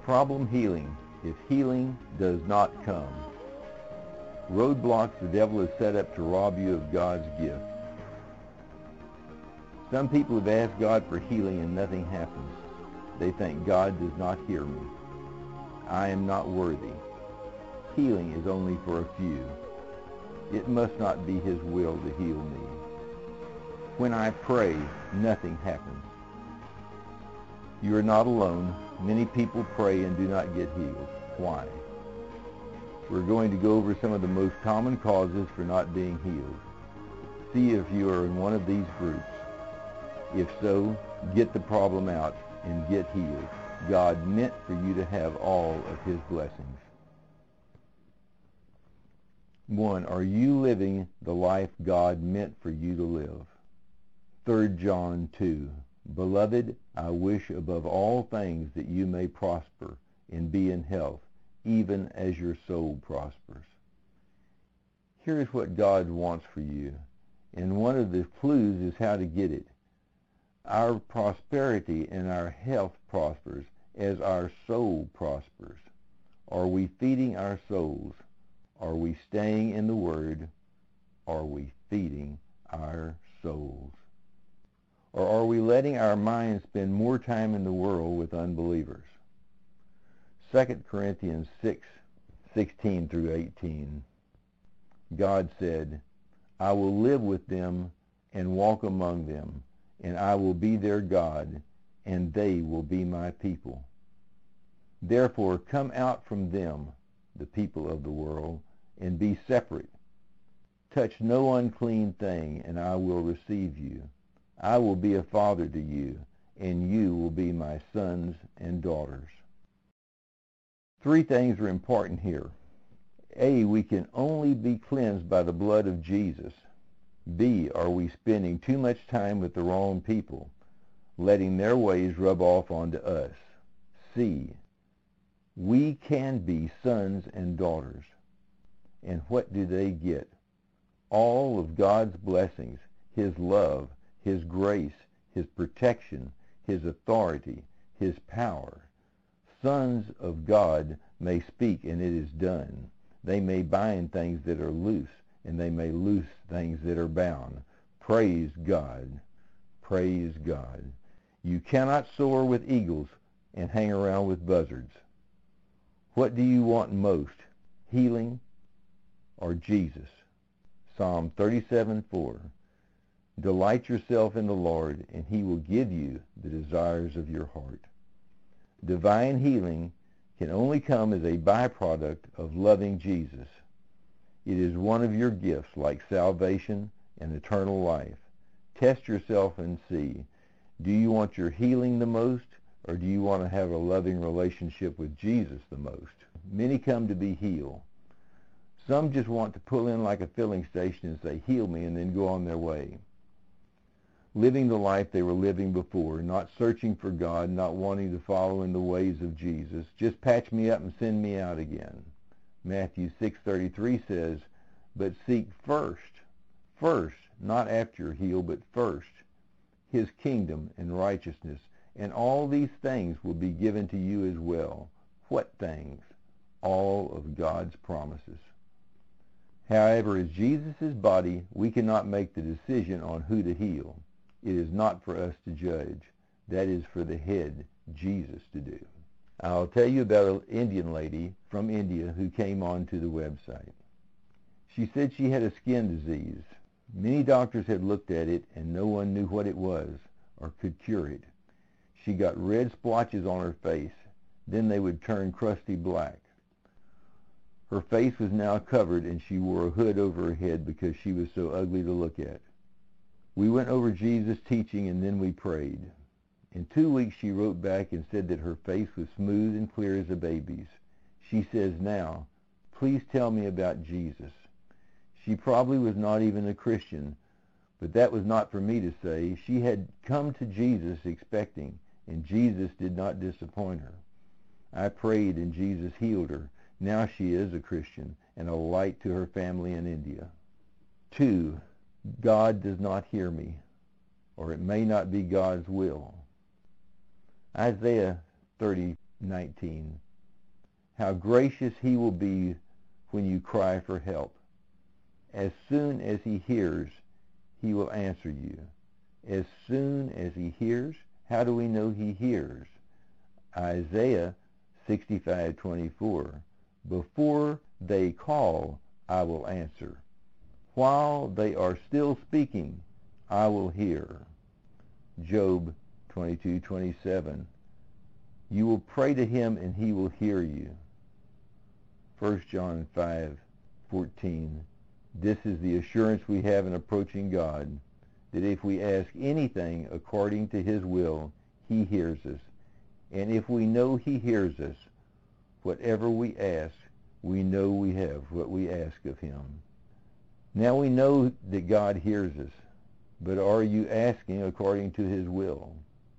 Problem healing if healing does not come. Roadblocks the devil has set up to rob you of God's gift. Some people have asked God for healing and nothing happens. They think God does not hear me. I am not worthy. Healing is only for a few. It must not be His will to heal me. When I pray, nothing happens. You are not alone. Many people pray and do not get healed. Why? We're going to go over some of the most common causes for not being healed. See if you are in one of these groups. If so, get the problem out and get healed. God meant for you to have all of His blessings. 1. Are you living the life God meant for you to live? 3 John 2. Beloved, I wish above all things that you may prosper and be in health, even as your soul prospers. Here is what God wants for you, and one of the clues is how to get it. Our prosperity and our health prospers as our soul prospers. Are we feeding our souls? Are we staying in the Word? Are we feeding our souls? Or are we letting our minds spend more time in the world with unbelievers? 2 Corinthians 6:16 through 18. God said, I will live with them and walk among them, and I will be their God, and they will be my people. Therefore come out from them, the people of the world, and be separate. Touch no unclean thing, and I will receive you. I will be a father to you, and you will be my sons and daughters. 3 things are important here. A, we can only be cleansed by the blood of Jesus. B, are we spending too much time with the wrong people, letting their ways rub off onto us? C, we can be sons and daughters. And what do they get? All of God's blessings, His love, His grace, His protection, His authority, His power. Sons of God may speak and it is done. They may bind things that are loose, and they may loose things that are bound. Praise God. Praise God. You cannot soar with eagles and hang around with buzzards. What do you want most, healing or Jesus? Psalm 37:4. Delight yourself in the Lord, and He will give you the desires of your heart. Divine healing can only come as a byproduct of loving Jesus. It is one of your gifts, like salvation and eternal life. Test yourself and see, do you want your healing the most, or do you want to have a loving relationship with Jesus the most? Many come to be healed. Some just want to pull in like a filling station and say, heal me, and then go on their way. Living the life they were living before, not searching for God, not wanting to follow in the ways of Jesus. Just patch me up and send me out again. Matthew 6:33 says, but seek first, not after you're healed, but first, His kingdom and righteousness, and all these things will be given to you as well. What things? All of God's promises. However, as Jesus' body, we cannot make the decision on who to heal. It is not for us to judge. That is for the head, Jesus, to do. I'll tell you about an Indian lady from India who came onto the website. She said she had a skin disease. Many doctors had looked at it and no one knew what it was or could cure it. She got red splotches on her face. Then they would turn crusty black. Her face was now covered and she wore a hood over her head because she was so ugly to look at. We went over Jesus' teaching and then we prayed. In 2 weeks she wrote back and said that her face was smooth and clear as a baby's. She says now, please tell me about Jesus. She probably was not even a Christian, but that was not for me to say. She had come to Jesus expecting, and Jesus did not disappoint her. I prayed and Jesus healed her. Now she is a Christian and a light to her family in India. 2. God does not hear me, or it may not be God's will. Isaiah 30 19. How gracious he will be when you cry for help. As soon as he hears, he will answer you. As soon as he hears, how do we know he hears? Isaiah 65:24. Before they call, I will answer. While they are still speaking, I will hear. Job 22:27. You will pray to him and he will hear you. 1 John 5:14. This is the assurance we have in approaching God, that if we ask anything according to his will, he hears us. And if we know he hears us, whatever we ask, we know we have what we ask of him. Now we know that God hears us, but are you asking according to his will?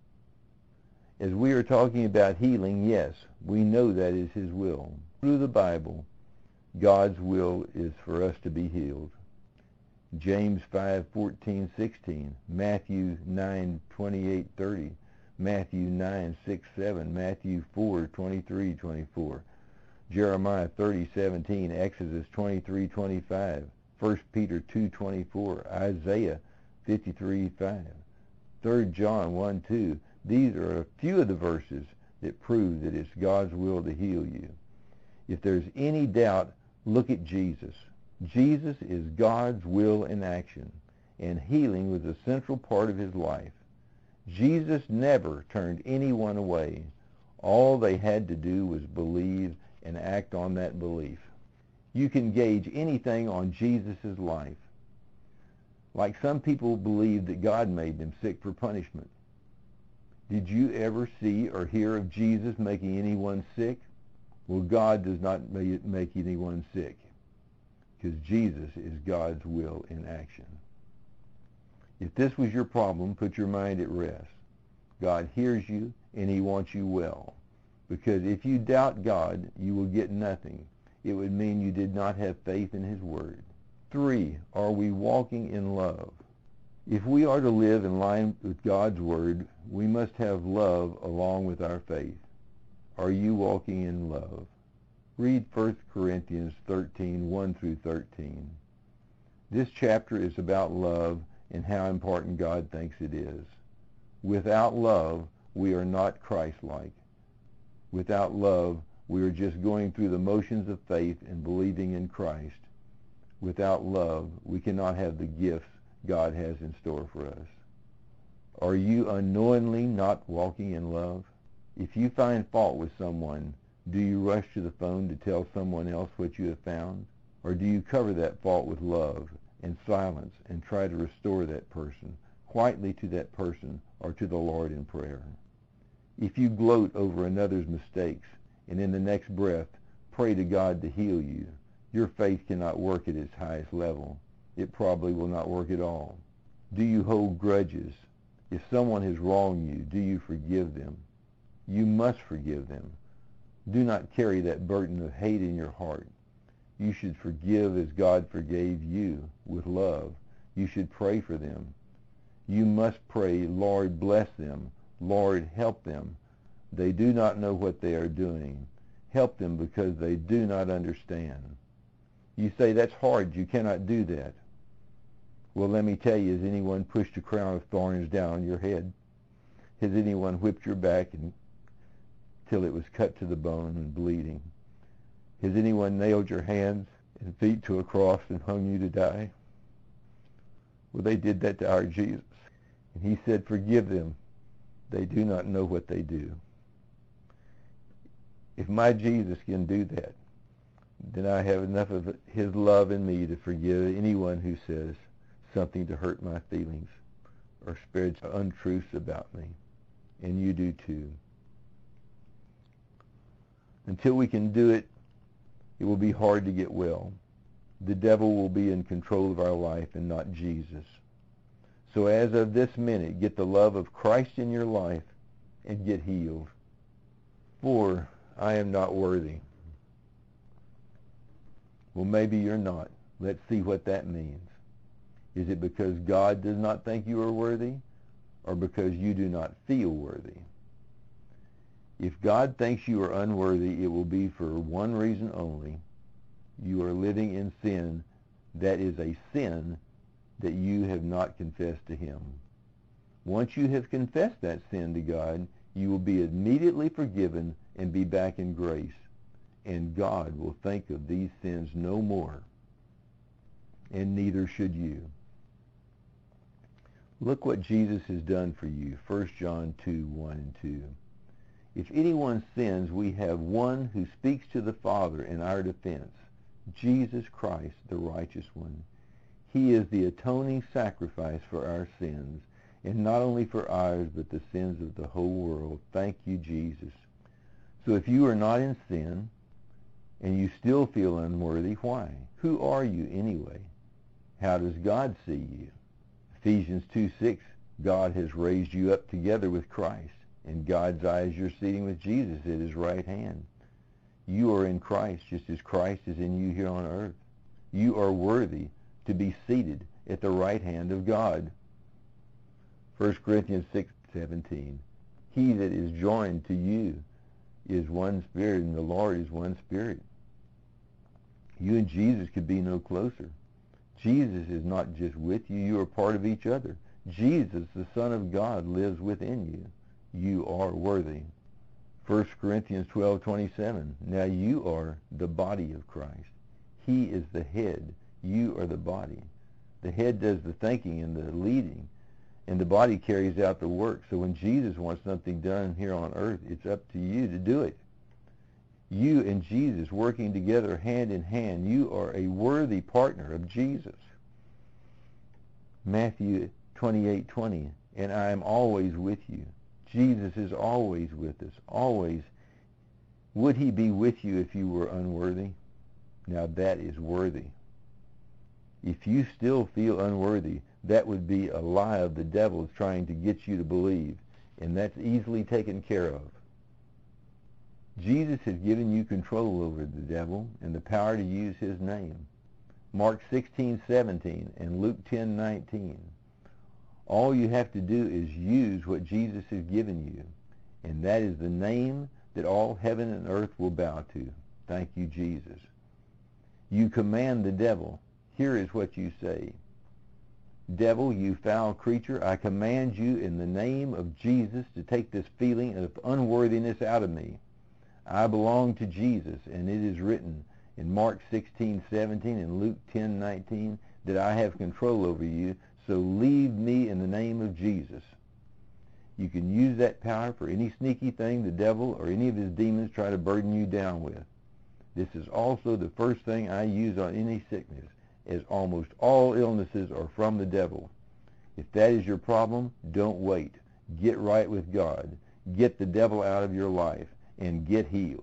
As we are talking about healing, yes, we know that is his will. Through the Bible, God's will is for us to be healed. James 5:14-16, Matthew 9:28-30, Matthew 9:6-7, Matthew 4:23-24, Jeremiah 30:17, Exodus 23:25, 1 Peter 2:24, Isaiah 53:5, 3 John 1:2. These are a few of the verses that prove that it's God's will to heal you. If there's any doubt, look at Jesus. Jesus is God's will in action, and healing was a central part of his life. Jesus never turned anyone away. All they had to do was believe and act on that belief. You can gauge anything on Jesus' life. Like some people believe that God made them sick for punishment. Did you ever see or hear of Jesus making anyone sick? Well, God does not make anyone sick, because Jesus is God's will in action. If this was your problem, put your mind at rest. God hears you, and he wants you well. Because if you doubt God, you will get nothing. It would mean you did not have faith in his word. 3, are we walking in love? If we are to live in line with God's word, we must have love along with our faith. Are you walking in love? Read 1 Corinthians 13:1-13. This chapter is about love and how important God thinks it is. Without love, we are not Christ-like. Without love, we are just going through the motions of faith and believing in Christ. Without love, we cannot have the gifts God has in store for us. Are you unknowingly not walking in love? If you find fault with someone, do you rush to the phone to tell someone else what you have found? Or do you cover that fault with love and silence and try to restore that person, quietly to that person or to the Lord in prayer? If you gloat over another's mistakes and in the next breath pray to God to heal you, your faith cannot work at its highest level. It probably will not work at all. Do you hold grudges? If someone has wronged you, do you forgive them? You must forgive them. Do not carry that burden of hate in your heart. You should forgive as God forgave you, with love. You should pray for them. You must pray, Lord, bless them. Lord, help them. They do not know what they are doing. Help them because they do not understand. You say, that's hard. You cannot do that. Well, let me tell you, has anyone pushed a crown of thorns down on your head? Has anyone whipped your back until it was cut to the bone and bleeding? Has anyone nailed your hands and feet to a cross and hung you to die? Well, they did that to our Jesus. And he said, forgive them. They do not know what they do. If my Jesus can do that, then I have enough of his love in me to forgive anyone who says something to hurt my feelings or spreads untruths about me. And you do too. Until we can do it, it will be hard to get well. The devil will be in control of our life and not Jesus. So as of this minute, get the love of Christ in your life and get healed. 4, I am not worthy. Well, maybe you're not. Let's see what that means. Is it because God does not think you are worthy, or because you do not feel worthy? If God thinks you are unworthy, it will be for one reason only. You are living in sin. That is a sin that you have not confessed to him. Once you have confessed that sin to God, you will be immediately forgiven and be back in grace. And God will think of these sins no more. And neither should you. Look what Jesus has done for you. 1 John 2, 1 and 2. If anyone sins, we have one who speaks to the Father in our defense, Jesus Christ, the righteous one. He is the atoning sacrifice for our sins, and not only for ours, but the sins of the whole world. Thank you, Jesus. So if you are not in sin, and you still feel unworthy, why? Who are you anyway? How does God see you? Ephesians 2:6, God has raised you up together with Christ. In God's eyes, you're sitting with Jesus at his right hand. You are in Christ just as Christ is in you here on earth. You are worthy to be seated at the right hand of God. 1 Corinthians 6:17, he that is joined to you is one spirit, and the Lord is one spirit. You and Jesus could be no closer. Jesus is not just with you, you are part of each other. Jesus, the Son of God, lives within you. You are worthy. 1 Corinthians 12:27, now you are the body of Christ. He is the head. You are the body. The head does the thinking and the leading, and the body carries out the work. So when Jesus wants something done here on earth, it's up to you to do it. You and Jesus working together hand in hand, you are a worthy partner of Jesus. Matthew 28:20, and I am always with you. Jesus is always with us, always. Would he be with you if you were unworthy? Now that is worthy. If you still feel unworthy, that would be a lie of the devil trying to get you to believe, and that's easily taken care of. Jesus has given you control over the devil and the power to use his name. Mark 16:17 and Luke 10:19. All you have to do is use what Jesus has given you, and that is the name that all heaven and earth will bow to. Thank you, Jesus. You command the devil. Here is what you say. Devil, you foul creature, I command you in the name of Jesus to take this feeling of unworthiness out of me. I belong to Jesus, and it is written in Mark 16:17 and Luke 10:19 that I have control over you, so leave me in the name of Jesus. You can use that power for any sneaky thing the devil or any of his demons try to burden you down with. This is also the first thing I use on any sickness, as almost all illnesses are from the devil. If that is your problem, don't wait. Get right with God. Get the devil out of your life and get healed.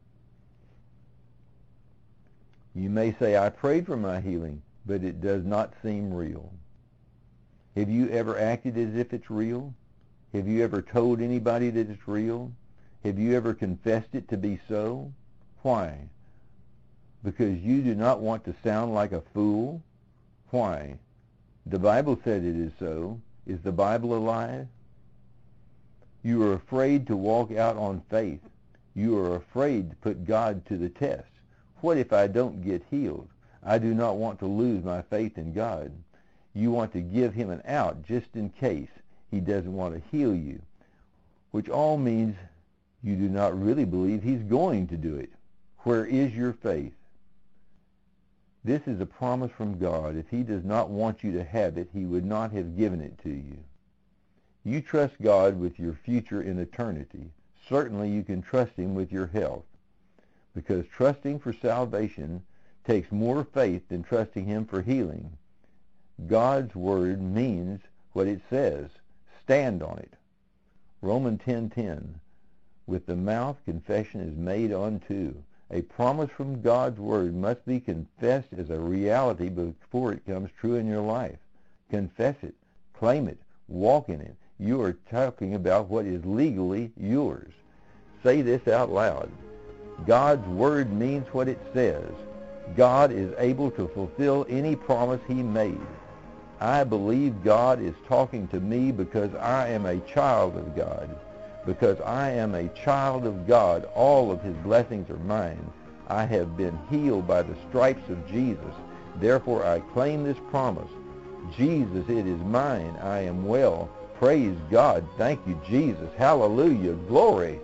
You may say, I prayed for my healing, but it does not seem real. Have you ever acted as if it's real? Have you ever told anybody that it's real? Have you ever confessed it to be so? Why? Because you do not want to sound like a fool? Why? The Bible said it is so. Is the Bible a lie? You are afraid to walk out on faith. You are afraid to put God to the test. What if I don't get healed? I do not want to lose my faith in God. You want to give him an out just in case he doesn't want to heal you, which all means you do not really believe he's going to do it. Where is your faith? This is a promise from God. If he does not want you to have it, he would not have given it to you. You trust God with your future in eternity. Certainly you can trust him with your health, because trusting for salvation takes more faith than trusting him for healing. God's word means what it says. Stand on it. Romans 10:10, with the mouth confession is made unto. A promise from God's word must be confessed as a reality before it comes true in your life. Confess it, claim it, walk in it. You are talking about what is legally yours. Say this out loud. God's word means what it says. God is able to fulfill any promise he made. I believe God is talking to me because I am a child of God. Because I am a child of God, all of his blessings are mine. I have been healed by the stripes of Jesus. Therefore I claim this promise. Jesus, it is mine. I am well. Praise God. Thank you, Jesus. Hallelujah. Glory.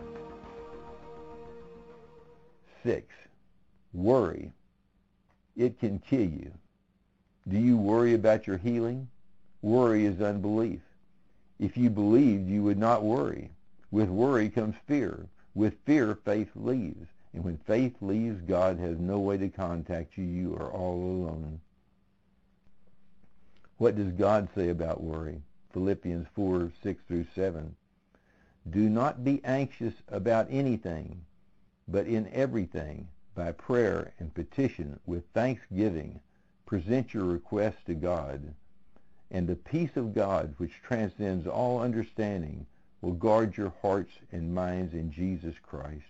6. Worry. It can kill you. Do you worry about your healing? Worry is unbelief. If you believed, you would not worry. With worry comes fear. With fear, faith leaves. And when faith leaves, God has no way to contact you. You are all alone. What does God say about worry? Philippians 4, 6 through 7. Do not be anxious about anything, but in everything, by prayer and petition, with thanksgiving, present your requests to God. And the peace of God, which transcends all understanding, will guard your hearts and minds in Jesus Christ.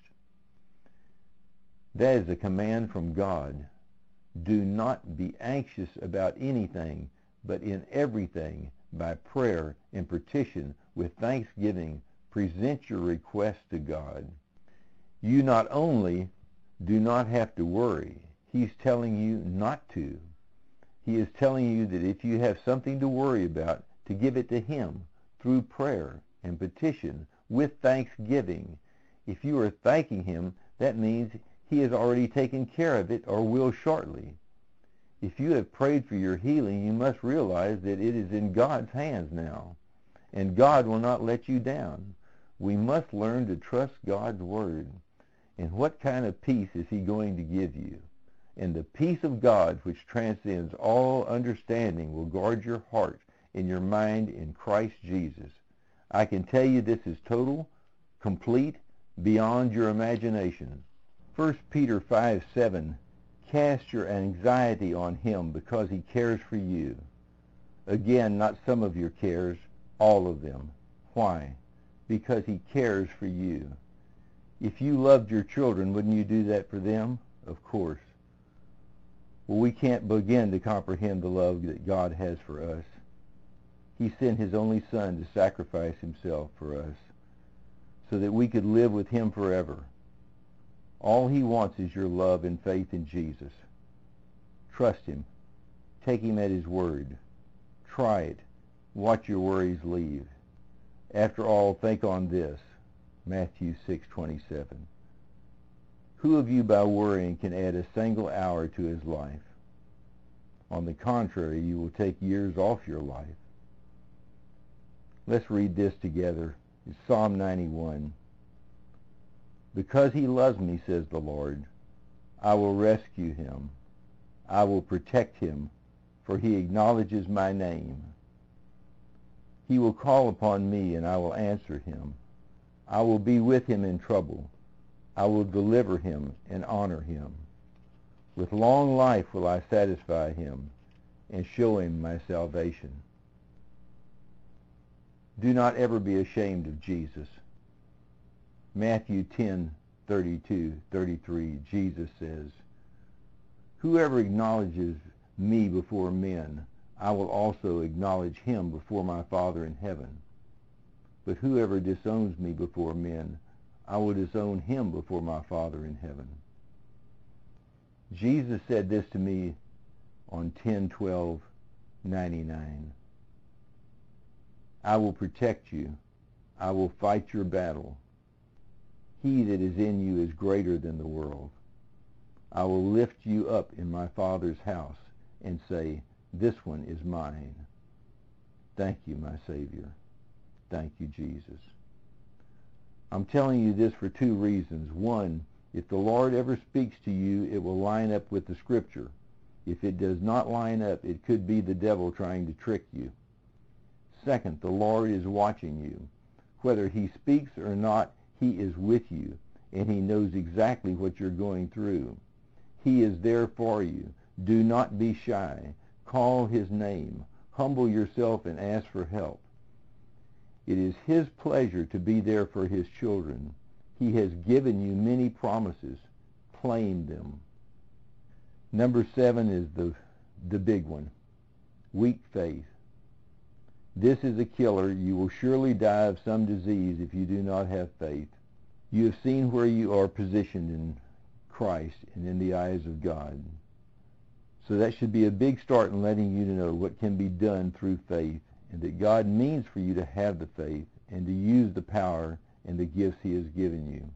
That is a command from God. Do not be anxious about anything, but in everything, by prayer and petition, with thanksgiving, present your requests to God. You not only do not have to worry, he's telling you not to. He is telling you that if you have something to worry about, to give it to him through prayer and petition with thanksgiving. If you are thanking him, that means he has already taken care of it or will shortly. If you have prayed for your healing, you must realize that it is in God's hands now, and God will not let you down. We must learn to trust God's word. And what kind of peace is he going to give you? And the peace of God, which transcends all understanding, will guard your heart and your mind in Christ Jesus. I can tell you this is total, complete, beyond your imagination. 1 Peter 5:7, cast your anxiety on him because he cares for you. Again, not some of your cares, all of them. Why? Because he cares for you. If you loved your children, wouldn't you do that for them? Of course. Well, we can't begin to comprehend the love that God has for us. He sent his only Son to sacrifice himself for us so that we could live with him forever. All he wants is your love and faith in Jesus. Trust him. Take him at his word. Try it. Watch your worries leave. After all, think on this. Matthew 6:27. Who of you by worrying can add a single hour to his life? On the contrary, you will take years off your life. Let's read this together. It's Psalm 91. Because he loves me, says the Lord, I will rescue him. I will protect him, for he acknowledges my name. He will call upon me, and I will answer him. I will be with him in trouble. I will deliver him and honor him. With long life will I satisfy him and show him my salvation. Do not ever be ashamed of Jesus. Matthew 10:32-33, Jesus says, whoever acknowledges me before men, I will also acknowledge him before my Father in heaven. But whoever disowns me before men, I will disown him before my Father in heaven. Jesus said this to me on 10/12/99. I will protect you. I will fight your battle. He that is in you is greater than the world. I will lift you up in my Father's house and say, this one is mine. Thank you, my Savior. Thank you, Jesus. I'm telling you this for two reasons. One, if the Lord ever speaks to you, it will line up with the Scripture. If it does not line up, it could be the devil trying to trick you. Second, the Lord is watching you. Whether he speaks or not, he is with you, and he knows exactly what you're going through. He is there for you. Do not be shy. Call his name. Humble yourself and ask for help. It is his pleasure to be there for his children. He has given you many promises. Claim them. Number 7 is the big one. Weak faith. This is a killer. You will surely die of some disease if you do not have faith. You have seen where you are positioned in Christ and in the eyes of God. So that should be a big start in letting you know what can be done through faith, and that God means for you to have the faith and to use the power and the gifts he has given you.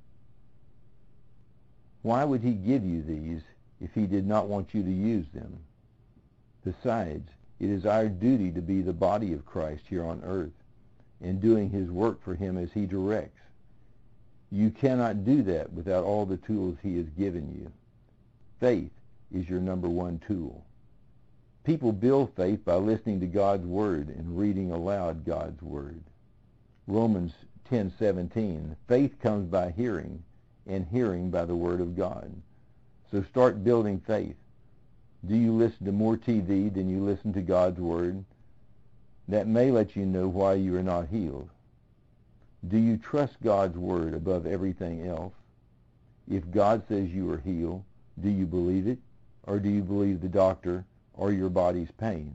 Why would he give you these if he did not want you to use them? Besides, it is our duty to be the body of Christ here on earth and doing his work for him as he directs. You cannot do that without all the tools he has given you. Faith is your number one tool. People build faith by listening to God's word and reading aloud God's word. Romans 10:17, faith comes by hearing, and hearing by the word of God. So start building faith. Do you listen to more TV than you listen to God's word? That may let you know why you are not healed. Do you trust God's word above everything else? If God says you are healed, do you believe it? Or do you believe the doctor or your body's pain?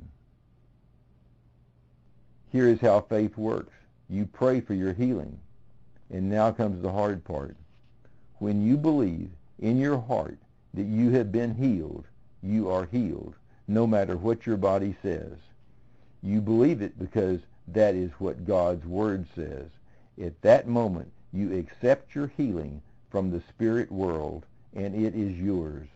Here is how faith works. You pray for your healing. And now comes the hard part. When you believe in your heart that you have been healed, you are healed, no matter what your body says. You believe it because that is what God's word says. At that moment, you accept your healing from the spirit world, and it is yours.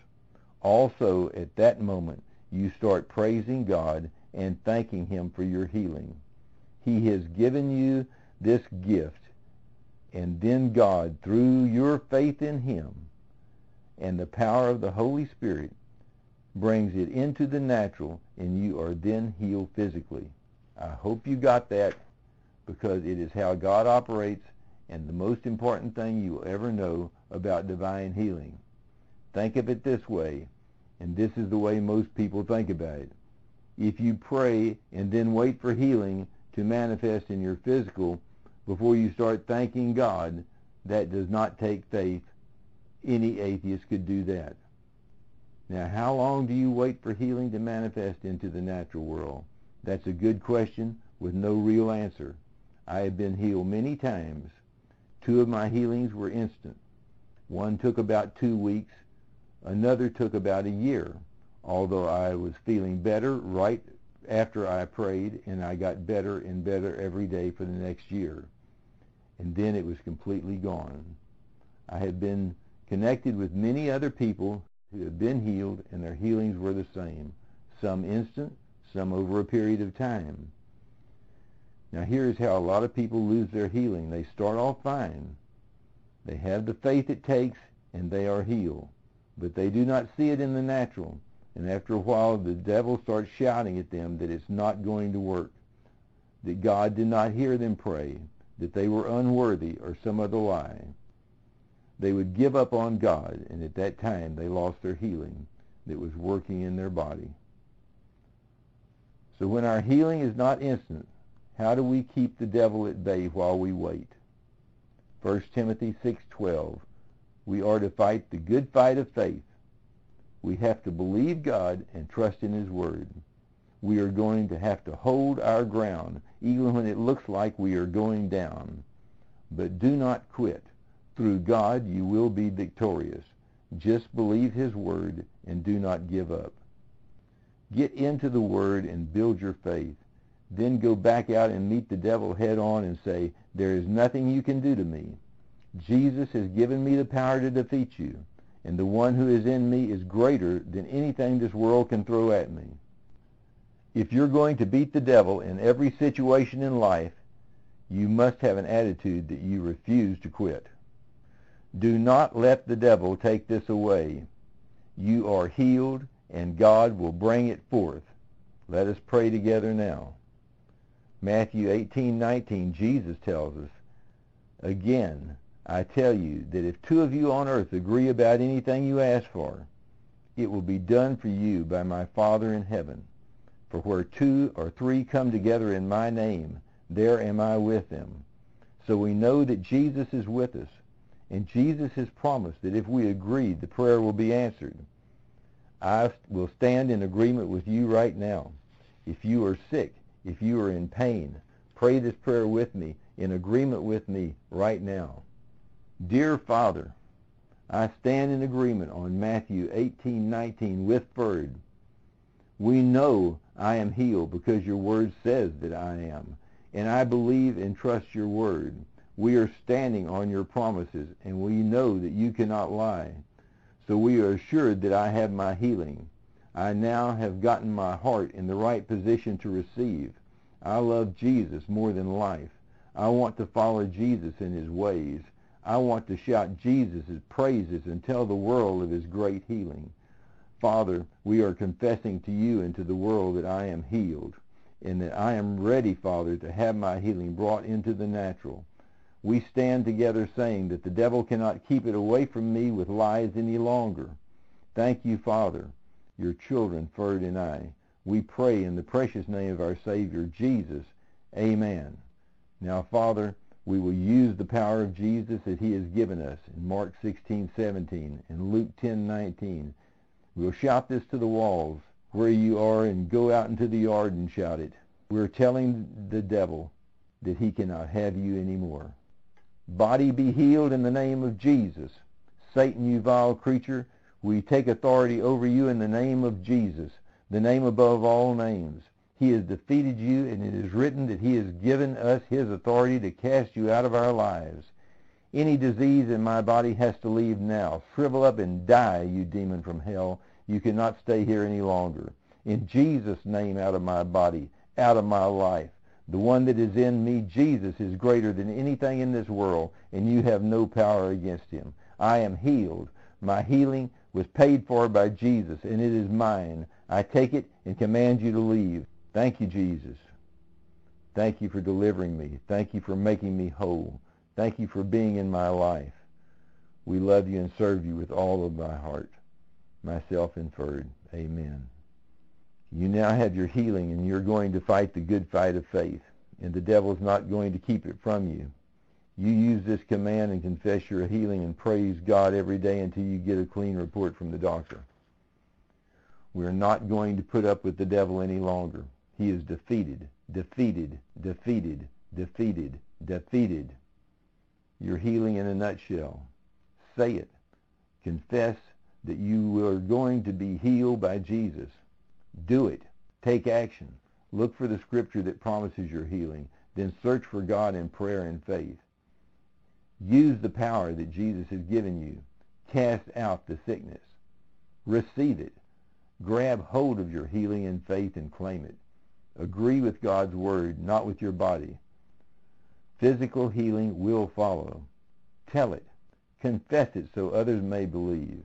Also, at that moment, you start praising God and thanking him for your healing. He has given you this gift, and then God, through your faith in him and the power of the Holy Spirit, brings it into the natural, and you are then healed physically. I hope you got that, because it is how God operates and the most important thing you will ever know about divine healing. Think of it this way, and this is the way most people think about it. If you pray and then wait for healing to manifest in your physical before you start thanking God, that does not take faith. Any atheist could do that. Now, how long do you wait for healing to manifest into the natural world? That's a good question with no real answer. I have been healed many times. 2 of my healings were instant. One took about 2 weeks. Another took about a year, although I was feeling better right after I prayed, and I got better and better every day for the next year. And then it was completely gone. I have been connected with many other people who have been healed, and their healings were the same. Some instant, some over a period of time. Now here's how a lot of people lose their healing. They start off fine. They have the faith it takes, and they are healed. But they do not see it in the natural. And after a while, the devil starts shouting at them that it's not going to work, that God did not hear them pray, that they were unworthy, or some other lie. They would give up on God, and at that time they lost their healing that was working in their body. So when our healing is not instant, how do we keep the devil at bay while we wait? 1 Timothy 6:12, we are to fight the good fight of faith. We have to believe God and trust in his word. We are going to have to hold our ground, even when it looks like we are going down. But do not quit. Through God you will be victorious. Just believe his word and do not give up. Get into the word and build your faith. Then go back out and meet the devil head on and say, there is nothing you can do to me. Jesus has given me the power to defeat you, and the one who is in me is greater than anything this world can throw at me. If you're going to beat the devil in every situation in life, you must have an attitude that you refuse to quit. Do not let the devil take this away. You are healed, and God will bring it forth. Let us pray together now. Matthew 18:19, Jesus tells us, again, I tell you that if 2 of you on earth agree about anything you ask for, it will be done for you by my Father in heaven. For where 2 or 3 come together in my name, there am I with them. So we know that Jesus is with us, and Jesus has promised that if we agree, the prayer will be answered. I will stand in agreement with you right now. If you are sick, If you are in pain, pray this prayer with me, in agreement with me right now. Dear Father, I stand in agreement on Matthew 18:19 with Ferd. We know I am healed because your word says that I am, and I believe and trust your word. We are standing on your promises, and we know that you cannot lie. So we are assured that I have my healing. I now have gotten my heart in the right position to receive. I love Jesus more than life. I want to follow Jesus in his ways. I want to shout Jesus' praises and tell the world of his great healing. Father, we are confessing to you and to the world that I am healed and that I am ready, Father, to have my healing brought into the natural. We stand together saying that the devil cannot keep it away from me with lies any longer. Thank you, Father, your children, Ferd and I. We pray in the precious name of our Savior, Jesus. Amen. Now, Father, we will use the power of Jesus that he has given us in Mark 16:17 and Luke 10:19. We'll shout this to the walls where you are and go out into the yard and shout it. We're telling the devil that he cannot have you anymore. Body, be healed in the name of Jesus. Satan, you vile creature, we take authority over you in the name of Jesus, the name above all names. He has defeated you, and it is written that he has given us his authority to cast you out of our lives. Any disease in my body has to leave now. Shrivel up and die, you demon from hell. You cannot stay here any longer. In Jesus' name, out of my body, out of my life. The one that is in me, Jesus, is greater than anything in this world, and you have no power against him. I am healed. My healing was paid for by Jesus, and it is mine. I take it and command you to leave. Thank you, Jesus. Thank you for delivering me. Thank you for making me whole. Thank you for being in my life. We love you and serve you with all of my heart. Myself and Ferd. Amen. You now have your healing, and you're going to fight the good fight of faith, and the devil's not going to keep it from you. You use this command and confess your healing and praise God every day until you get a clean report from the doctor. We're not going to put up with the devil any longer. He is defeated, defeated, defeated, defeated, defeated. Your healing in a nutshell. Say it. Confess that you are going to be healed by Jesus. Do it. Take action. Look for the scripture that promises your healing. Then search for God in prayer and faith. Use the power that Jesus has given you. Cast out the sickness. Receive it. Grab hold of your healing in faith and claim it. Agree with God's word, not with your body. Physical healing will follow. Tell it. Confess it so others may believe.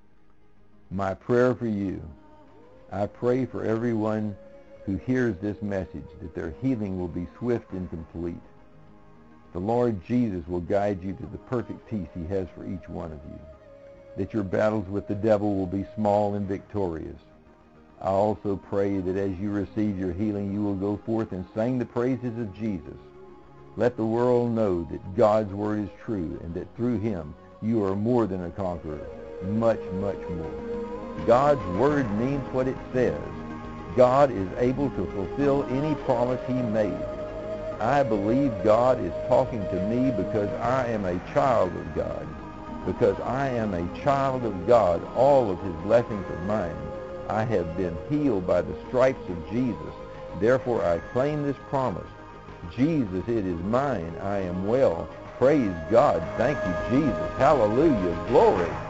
My prayer for you, I pray for everyone who hears this message that their healing will be swift and complete. The Lord Jesus will guide you to the perfect peace he has for each one of you, that your battles with the devil will be small and victorious. I also pray that as you receive your healing, you will go forth and sing the praises of Jesus. Let the world know that God's word is true and that through him you are more than a conqueror, much, much more. God's word means what it says. God is able to fulfill any promise he made. I believe God is talking to me because I am a child of God. Because I am a child of God, all of his blessings are mine. I have been healed by the stripes of Jesus. Therefore I claim this promise. Jesus, it is mine. I am well. Praise God. Thank you, Jesus. Hallelujah. Glory.